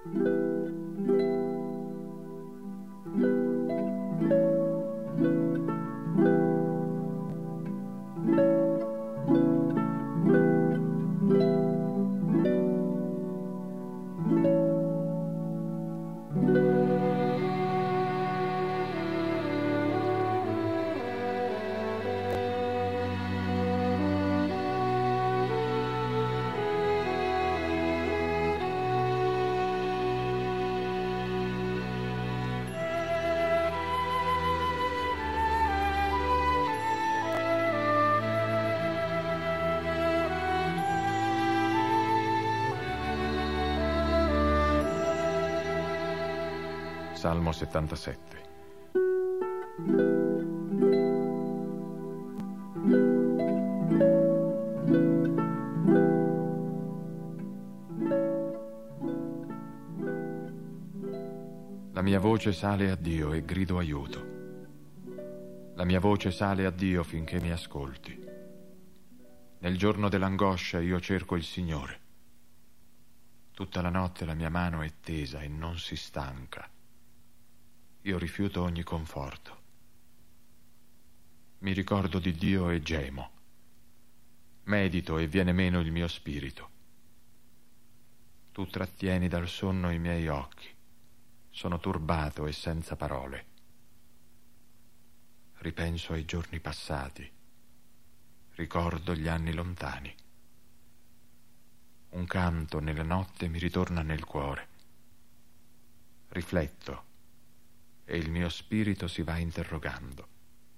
Salmo 77. La mia voce sale a Dio e grido aiuto. La mia voce sale a Dio finché mi ascolti. Nel giorno dell'angoscia io cerco il Signore. Tutta la notte la mia mano è tesa e non si stanca. Io rifiuto ogni conforto. Mi ricordo di Dio e gemo. Medito e viene meno il mio spirito. Tu trattieni dal sonno i miei occhi. Sono turbato e senza parole. Ripenso ai giorni passati. Ricordo gli anni lontani. Un canto nella notte mi ritorna nel cuore. Rifletto e il mio spirito si va interrogando.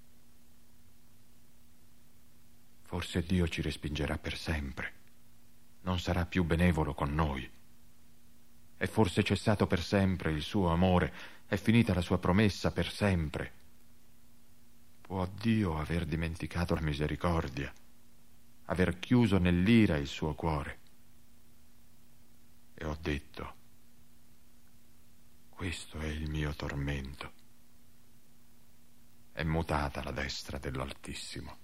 Forse Dio ci respingerà per sempre. Non sarà più benevolo con noi. È forse cessato per sempre il suo amore. È finita la sua promessa per sempre. Può Dio aver dimenticato la misericordia, aver chiuso nell'ira il suo cuore? E ho detto: questo è il mio tormento. È mutata la destra dell'Altissimo.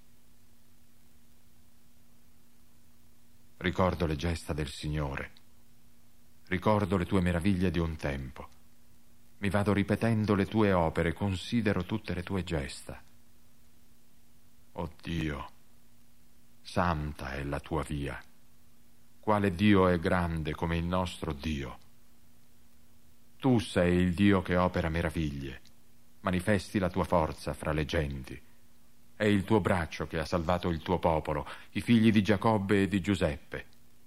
Ricordo le gesta del Signore. Ricordo le tue meraviglie di un tempo. Mi vado ripetendo le tue opere, considero tutte le tue gesta. Oh Dio, santa è la tua via. Quale Dio è grande come il nostro Dio? Tu sei il Dio che opera meraviglie. Manifesti la tua forza fra le genti. È il tuo braccio che ha salvato il tuo popolo, i figli di Giacobbe e di Giuseppe.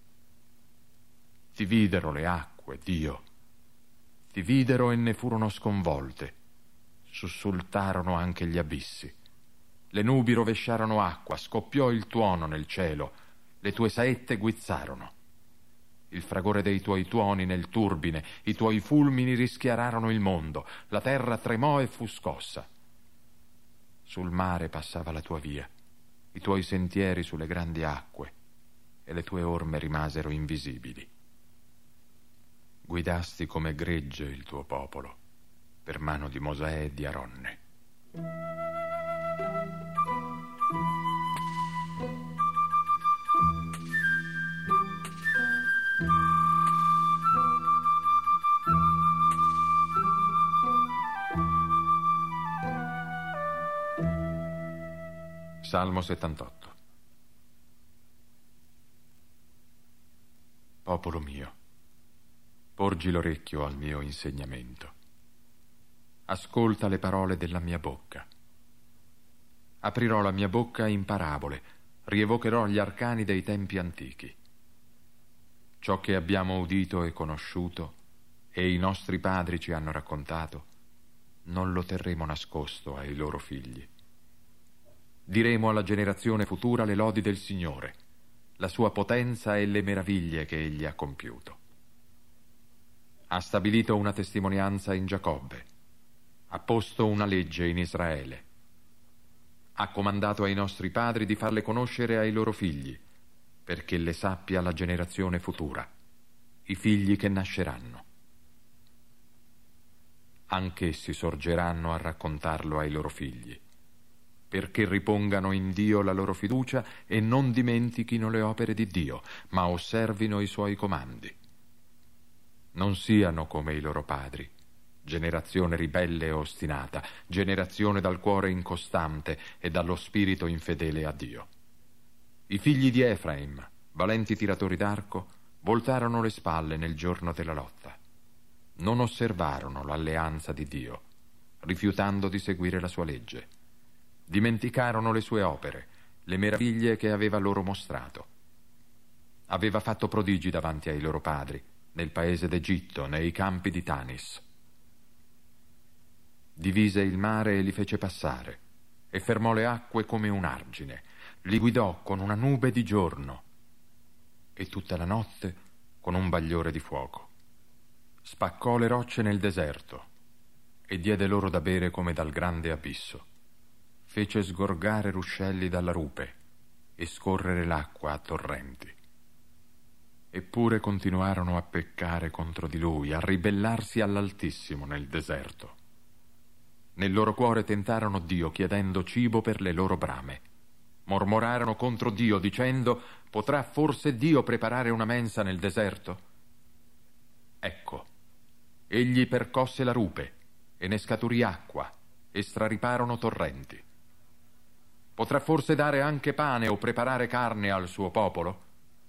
Ti videro le acque, Dio. Ti videro e ne furono sconvolte. Sussultarono anche gli abissi. Le nubi rovesciarono acqua, scoppiò il tuono nel cielo. Le tue saette guizzarono. Il fragore dei tuoi tuoni nel turbine, i tuoi fulmini rischiararono il mondo, la terra tremò e fu scossa. Sul mare passava la tua via, i tuoi sentieri sulle grandi acque, e le tue orme rimasero invisibili. Guidasti come gregge il tuo popolo, per mano di Mosè e di Aronne. Salmo 78. Popolo mio, porgi l'orecchio al mio insegnamento. Ascolta le parole della mia bocca. Aprirò la mia bocca in parabole, rievocherò gli arcani dei tempi antichi. Ciò che abbiamo udito e conosciuto, e i nostri padri ci hanno raccontato, non lo terremo nascosto ai loro figli. Diremo alla generazione futura le lodi del Signore, la sua potenza e le meraviglie che egli ha compiuto. Ha stabilito una testimonianza in Giacobbe, ha posto una legge in Israele. Ha comandato ai nostri padri di farle conoscere ai loro figli, perché le sappia la generazione futura, i figli che nasceranno. Anch'essi sorgeranno a raccontarlo ai loro figli, perché ripongano in Dio la loro fiducia e non dimentichino le opere di Dio, ma osservino i suoi comandi. non siano come i loro padri, generazione ribelle e ostinata, generazione dal cuore incostante e dallo spirito infedele a Dio. I figli di Efraim, valenti tiratori d'arco, voltarono le spalle nel giorno della lotta. Non osservarono l'alleanza di Dio, rifiutando di seguire la sua legge. Dimenticarono le sue opere, le meraviglie che aveva loro mostrato. Aveva fatto prodigi davanti ai loro padri, nel paese d'Egitto, nei campi di Tanis. Divise il mare e li fece passare, e fermò le acque come un argine, li guidò con una nube di giorno, e tutta la notte con un bagliore di fuoco. Spaccò le rocce nel deserto, e diede loro da bere come dal grande abisso. Fece sgorgare ruscelli dalla rupe, e scorrere l'acqua a torrenti. Eppure continuarono a peccare contro di lui, a ribellarsi all'Altissimo nel deserto. Nel loro cuore tentarono Dio chiedendo cibo per le loro brame. Mormorarono contro Dio dicendo: potrà forse Dio preparare una mensa nel deserto? Ecco, egli percosse la rupe e ne scaturì acqua e strariparono torrenti. Potrà forse dare anche pane o preparare carne al suo popolo?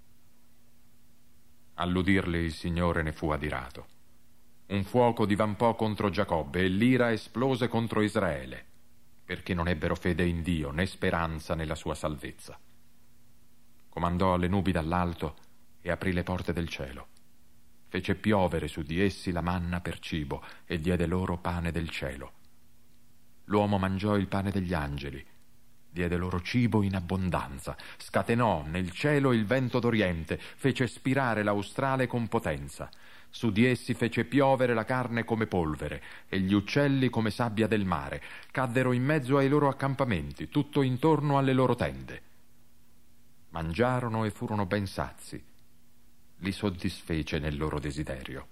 All'udirli il Signore ne fu adirato. Un fuoco divampò contro Giacobbe e l'ira esplose contro Israele, perché non ebbero fede in Dio né speranza nella sua salvezza. Comandò alle nubi dall'alto e aprì le porte del cielo. Fece piovere su di essi la manna per cibo e diede loro pane del cielo. L'uomo mangiò il pane degli angeli, diede loro cibo in abbondanza, scatenò nel cielo il vento d'Oriente, fece spirare l'australe con potenza. Su di essi fece piovere la carne come polvere e gli uccelli come sabbia del mare. Caddero in mezzo ai loro accampamenti, tutto intorno alle loro tende. Mangiarono e furono ben sazi. Li soddisfece nel loro desiderio.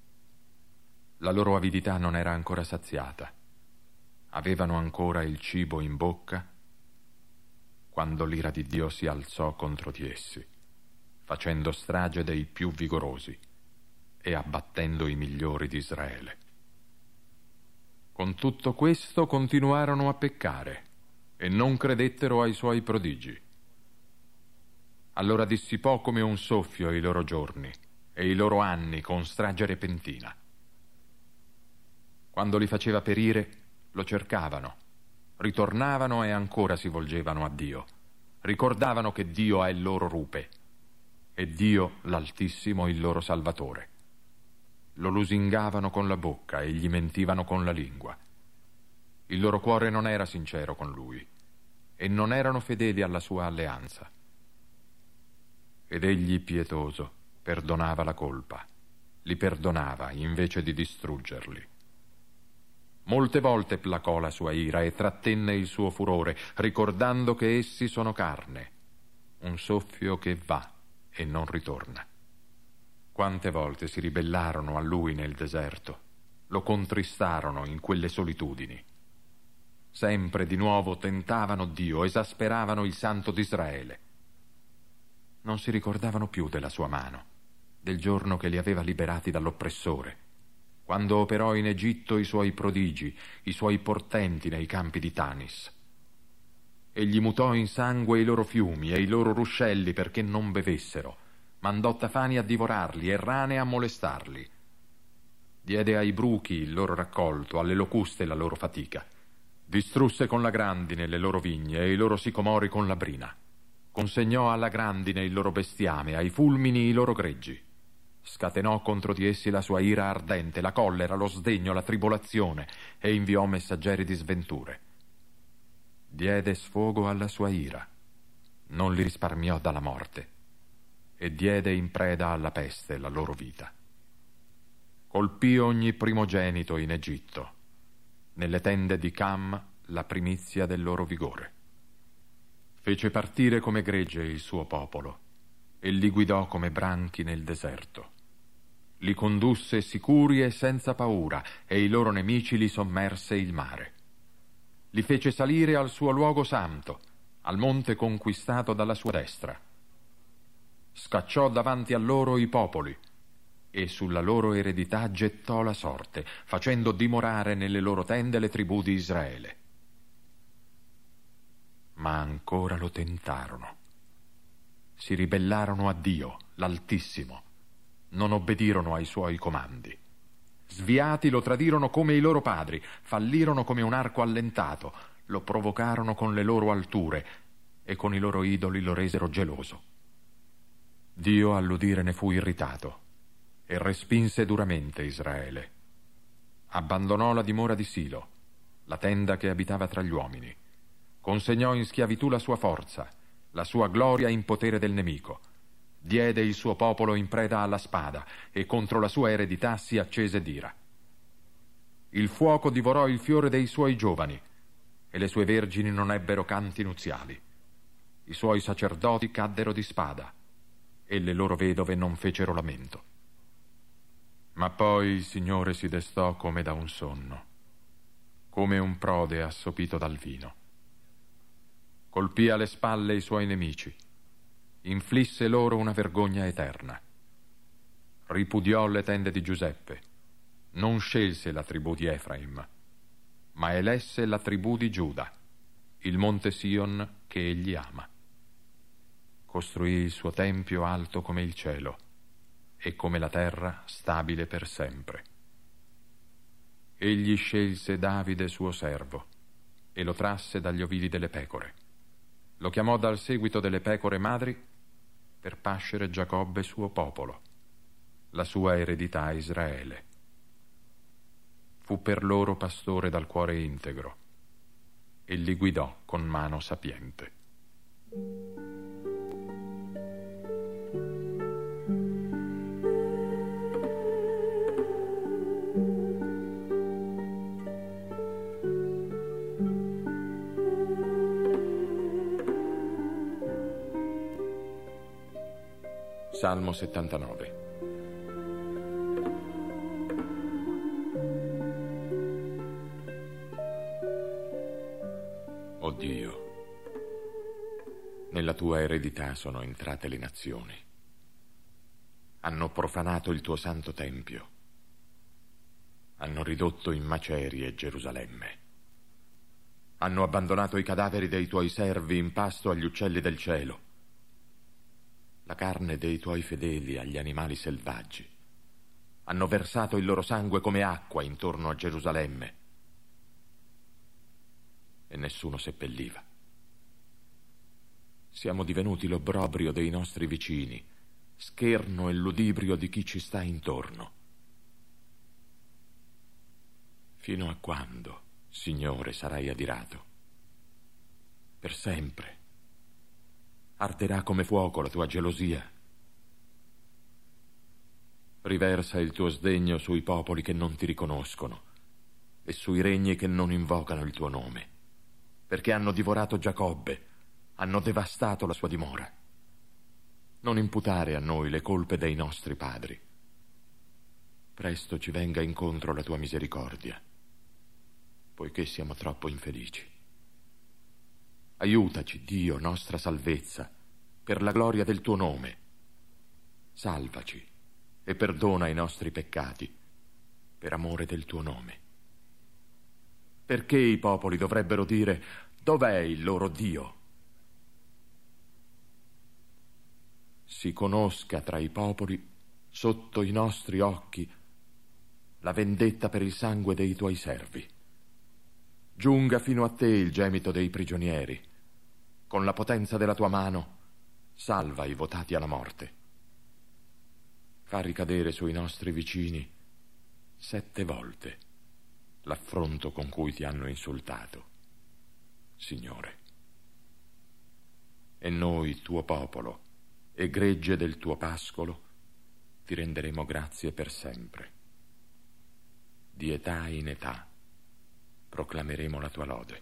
La loro avidità non era ancora saziata. Avevano ancora il cibo in bocca quando l'ira di Dio si alzò contro di essi, facendo strage dei più vigorosi e abbattendo i migliori di Israele. Con tutto questo continuarono a peccare e non credettero ai suoi prodigi. Allora dissipò come un soffio i loro giorni e i loro anni con strage repentina. Quando li faceva perire, lo cercavano, ritornavano e ancora si volgevano a Dio. Ricordavano che Dio è il loro rupe e Dio, l'Altissimo, il loro Salvatore. Lo lusingavano con la bocca e gli mentivano con la lingua. Il loro cuore non era sincero con lui e non erano fedeli alla sua alleanza. Ed egli, pietoso, perdonava la colpa, li perdonava invece di distruggerli. Molte volte placò la sua ira e trattenne il suo furore, ricordando che essi sono carne, un soffio che va e non ritorna. Quante volte si ribellarono a lui nel deserto, lo contristarono in quelle solitudini. Sempre di nuovo tentavano Dio, esasperavano il Santo d'Israele. Non si ricordavano più della sua mano, del giorno che li aveva liberati dall'oppressore, quando operò in Egitto i suoi prodigi, i suoi portenti nei campi di Tanis. Egli mutò in sangue i loro fiumi e i loro ruscelli perché non bevessero, mandò tafani a divorarli e rane a molestarli. Diede ai bruchi il loro raccolto, alle locuste la loro fatica. Distrusse con la grandine le loro vigne e i loro sicomori con la brina. Consegnò alla grandine il loro bestiame, ai fulmini i loro greggi. Scatenò contro di essi la sua ira ardente, la collera, lo sdegno, la tribolazione, e inviò messaggeri di sventure. Diede sfogo alla sua ira, non li risparmiò dalla morte, e diede in preda alla peste la loro vita. Colpì ogni primogenito in Egitto, nelle tende di Cam la primizia del loro vigore. Fece partire come gregge il suo popolo, e li guidò come branchi nel deserto. Li condusse sicuri e senza paura, e i loro nemici li sommerse il mare. Li fece salire al suo luogo santo, al monte conquistato dalla sua destra. Scacciò davanti a loro i popoli, e sulla loro eredità gettò la sorte, facendo dimorare nelle loro tende le tribù di Israele. Ma ancora lo tentarono. Si ribellarono a Dio, l'Altissimo, non obbedirono ai suoi comandi. Sviati lo tradirono come i loro padri, fallirono come un arco allentato, lo provocarono con le loro alture e con i loro idoli lo resero geloso. Dio all'udire ne fu irritato e respinse duramente Israele. Abbandonò la dimora di Silo, la tenda che abitava tra gli uomini. Consegnò in schiavitù la sua forza, la sua gloria in potere del nemico. Diede il suo popolo in preda alla spada e contro la sua eredità si accese d'ira. Il fuoco divorò il fiore dei suoi giovani e le sue vergini non ebbero canti nuziali. I suoi sacerdoti caddero di spada e le loro vedove non fecero lamento. Ma poi il Signore si destò come da un sonno, come un prode assopito dal vino. Colpì alle spalle i suoi nemici, inflisse loro una vergogna eterna. Ripudiò le tende di Giuseppe, non scelse la tribù di Efraim, ma elesse la tribù di Giuda, il monte Sion che egli ama. Costruì il suo tempio alto come il cielo e come la terra stabile per sempre. Egli scelse Davide suo servo e lo trasse dagli ovili delle pecore. Lo chiamò dal seguito delle pecore madri per pascere Giacobbe suo popolo, la sua eredità Israele. Fu per loro pastore dal cuore integro e li guidò con mano sapiente. Salmo 79. O Dio, nella tua eredità sono entrate le nazioni. Hanno profanato il tuo santo tempio. Hanno ridotto in macerie Gerusalemme. Hanno abbandonato i cadaveri dei tuoi servi in pasto agli uccelli del cielo, la carne dei tuoi fedeli agli animali selvaggi. Hanno versato il loro sangue come acqua intorno a Gerusalemme e nessuno seppelliva. Siamo divenuti l'obbrobrio dei nostri vicini, scherno e ludibrio di chi ci sta intorno. Fino a quando, Signore, sarai adirato? Per sempre. Arderà come fuoco la tua gelosia. Riversa il tuo sdegno sui popoli che non ti riconoscono e sui regni che non invocano il tuo nome, perché hanno divorato Giacobbe, hanno devastato la sua dimora. Non imputare a noi le colpe dei nostri padri. Presto ci venga incontro la tua misericordia, poiché siamo troppo infelici. Aiutaci, Dio, nostra salvezza, per la gloria del tuo nome. Salvaci e perdona i nostri peccati, per amore del tuo nome. Perché i popoli dovrebbero dire: dov'è il loro Dio? Si conosca tra i popoli, sotto i nostri occhi, la vendetta per il sangue dei tuoi servi. Giunga fino a te il gemito dei prigionieri. Con la potenza della tua mano, salva i votati alla morte. Fa ricadere sui nostri vicini 7 volte l'affronto con cui ti hanno insultato, Signore. E noi, tuo popolo, e gregge del tuo pascolo, ti renderemo grazie per sempre. Di età in età proclameremo la tua lode.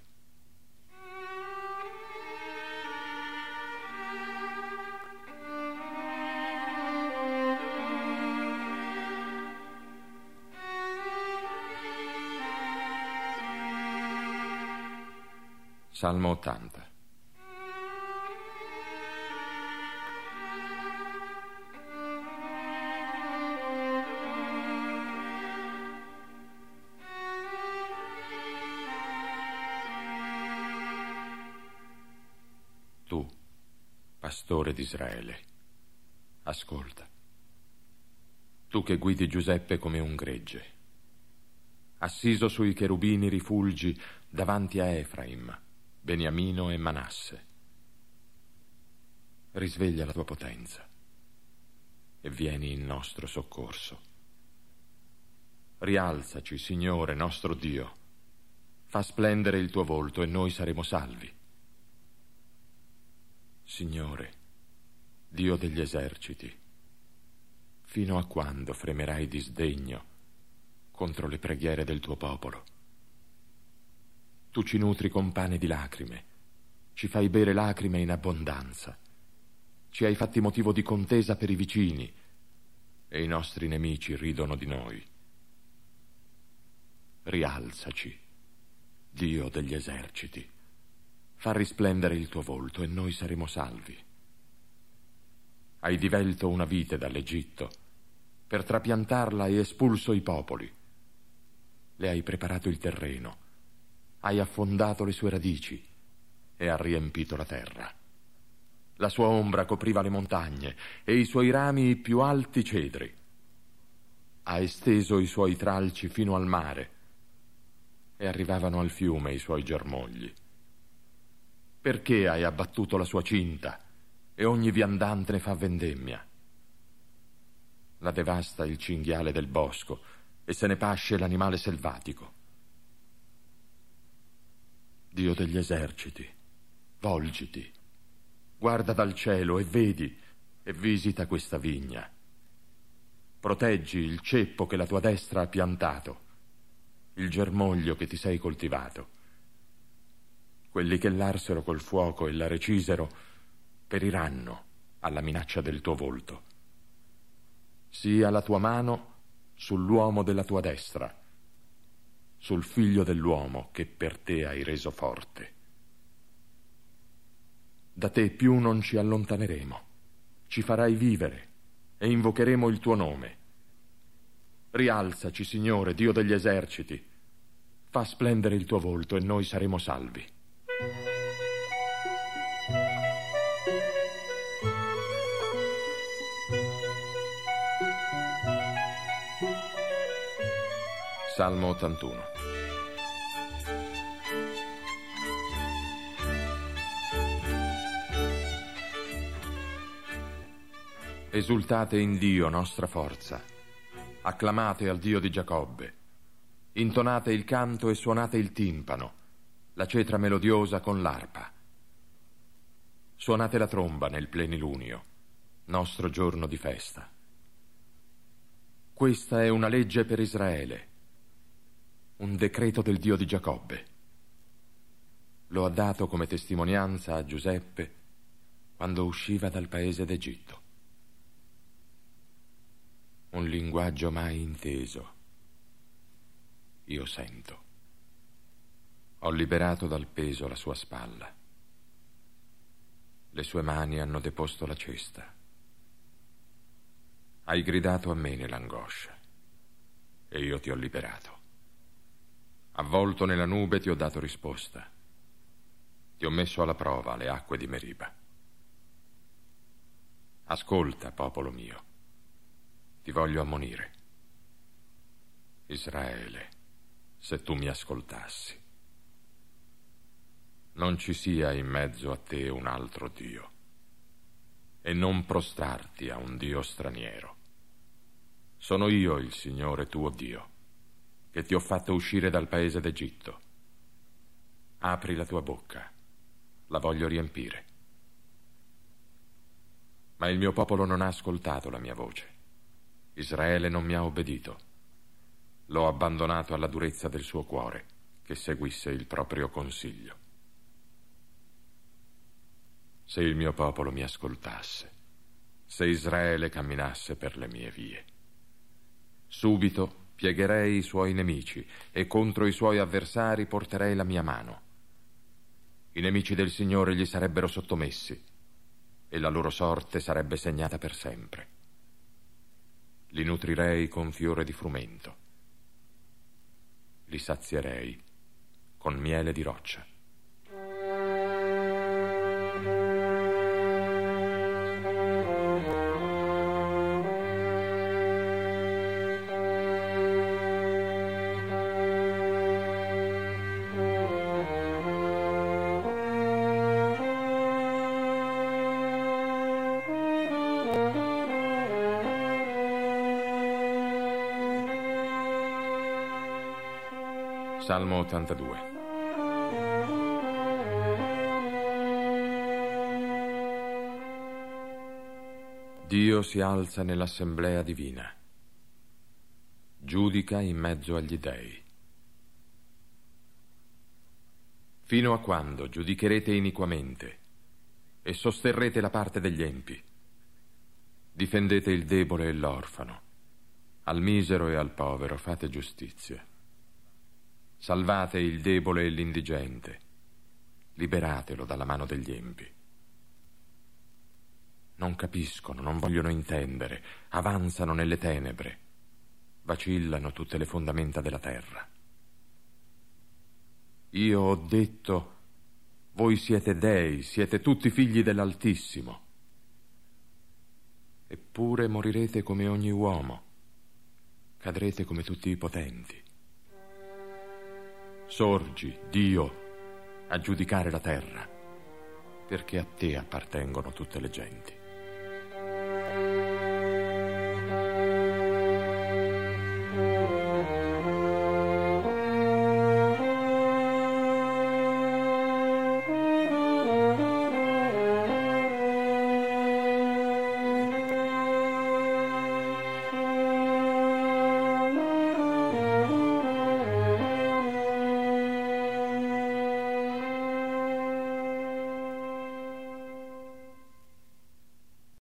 Salmo 80. Pastore d'Israele, ascolta. Tu che guidi Giuseppe come un gregge, assiso sui cherubini rifulgi davanti a Efraim, Beniamino e Manasse. Risveglia la tua potenza e vieni in nostro soccorso. Rialzaci, Signore nostro Dio, fa splendere il tuo volto e noi saremo salvi. Signore, Dio degli eserciti, fino a quando fremerai di sdegno contro le preghiere del tuo popolo? Tu ci nutri con pane di lacrime, ci fai bere lacrime in abbondanza, ci hai fatti motivo di contesa per i vicini e i nostri nemici ridono di noi. Rialzaci, Dio degli eserciti, fa risplendere il tuo volto e noi saremo salvi. Hai divelto una vite dall'Egitto, per trapiantarla hai espulso i popoli. Le hai preparato il terreno, hai affondato le sue radici e ha riempito la terra. La sua ombra copriva le montagne e i suoi rami i più alti cedri. Ha esteso i suoi tralci fino al mare e arrivavano al fiume i suoi germogli. Perché hai abbattuto la sua cinta e ogni viandante ne fa vendemmia? La devasta il cinghiale del bosco e se ne pasce l'animale selvatico. Dio degli eserciti, volgiti, guarda dal cielo e vedi e visita questa vigna. Proteggi il ceppo che la tua destra ha piantato, il germoglio che ti sei coltivato. Quelli che l'arsero col fuoco e la recisero periranno alla minaccia del tuo volto. Sia la tua mano sull'uomo della tua destra, sul figlio dell'uomo che per te hai reso forte. Da te più non ci allontaneremo, ci farai vivere e invocheremo il tuo nome. Rialzaci, Signore, Dio degli eserciti, fa splendere il tuo volto e noi saremo salvi. Salmo 81. Esultate in Dio, nostra forza. Acclamate al Dio di Giacobbe. Intonate il canto e suonate il timpano, la cetra melodiosa con l'arpa. Suonate la tromba nel plenilunio, nostro giorno di festa. Questa è una legge per Israele, un decreto del Dio di Giacobbe. Lo ha dato come testimonianza a Giuseppe quando usciva dal paese d'Egitto. Un linguaggio mai inteso. Io sento. Ho liberato dal peso la sua spalla. Le sue mani hanno deposto la cesta. Hai gridato a me nell'angoscia e io ti ho liberato. Avvolto nella nube ti ho dato risposta. Ti ho messo alla prova le acque di Meriba. Ascolta, popolo mio. Ti voglio ammonire. Israele, se tu mi ascoltassi. Non ci sia in mezzo a te un altro Dio e non prostrarti a un Dio straniero. Sono io il Signore tuo Dio, che ti ho fatto uscire dal paese d'Egitto. Apri la tua bocca, la voglio riempire. Ma il mio popolo non ha ascoltato la mia voce. Israele non mi ha obbedito. L'ho abbandonato alla durezza del suo cuore, che seguisse il proprio consiglio. Se il mio popolo mi ascoltasse, se Israele camminasse per le mie vie, subito piegherei i suoi nemici e contro i suoi avversari porterei la mia mano. I nemici del Signore gli sarebbero sottomessi e la loro sorte sarebbe segnata per sempre. Li nutrirei con fiore di frumento. Li sazierei con miele di roccia. Salmo 82. Dio si alza nell'assemblea divina, giudica in mezzo agli dei. Fino a quando giudicherete iniquamente e sosterrete la parte degli empi? Difendete il debole e l'orfano, al misero e al povero fate giustizia. Salvate il debole e l'indigente, liberatelo dalla mano degli empi. Non capiscono, non vogliono intendere, avanzano nelle tenebre, vacillano tutte le fondamenta della terra. Io ho detto, voi siete dei, siete tutti figli dell'Altissimo. Eppure morirete come ogni uomo, cadrete come tutti i potenti. Sorgi, Dio, a giudicare la terra, perché a te appartengono tutte le genti.